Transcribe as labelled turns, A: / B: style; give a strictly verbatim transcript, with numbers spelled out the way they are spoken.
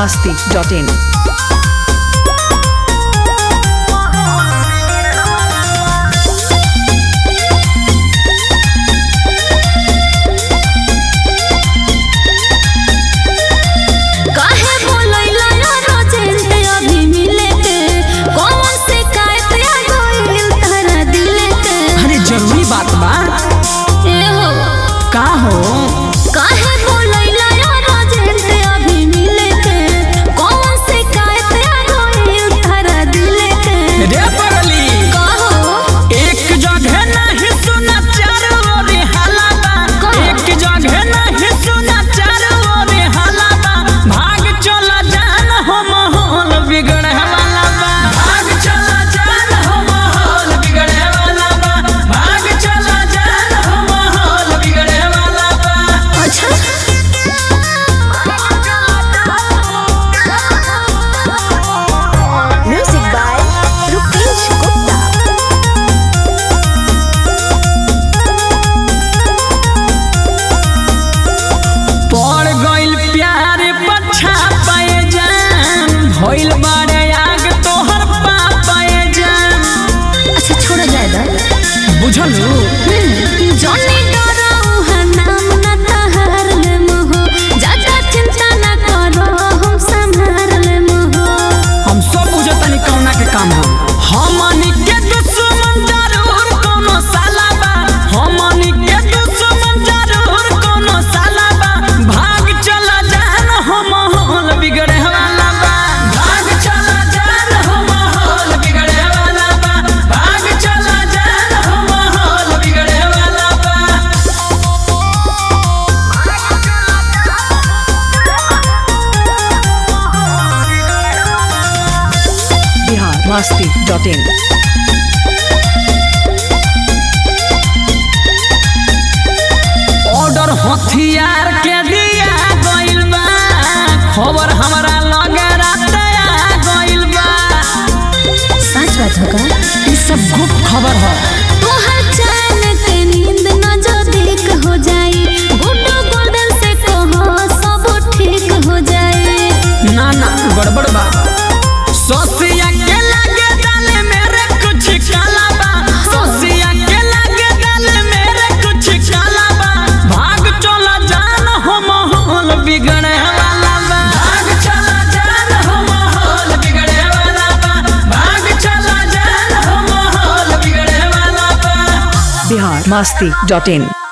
A: masti dot in.
B: होइल बारे आग तोहर पापाए जान।
C: अच्छा छोड़ जाए दा
B: बुझलू
C: जॉनी डराऊ है नाम ना तहर ले मोह ज्यादा चिंता ना करो हम संभाल ले मोह।
B: हम सब बुझतनी कौना के काम है हमनी के दुश्मन जरूर कोनो साला बा हमनी के दुश्मन जरूर कोनो साला बा भाग चला जान हम होल बिगड़े वाला बा भाग चला जान हम होल बिगड़े वाला बा भाग चला जान हम होल बिगड़े वाला बा।
A: Bihar masti dot in.
B: Order हथियार के दिया गइल बा खबर हमरा लगे रात आ गइल बा।
C: सच बात है का
B: ई सब गुप्त खबर है
C: तोहर चैन के नींद न जो देख हो जाई गुड्डू गोल्डन से कहो सब ठीक हो जाए।
B: ना ना गड़बड़ बा सोसिया के लगे डाले मेरे कुछ काला बा सोसिया के लगे डाले मेरे कुछ काला बा भाग चला जान हम होल बिगड़े वाला बा भाग चला जान हम होल बिगड़े वाला बा भाग चला जान हम होल बिगड़े वाला बा।
A: Bihar masti dot in.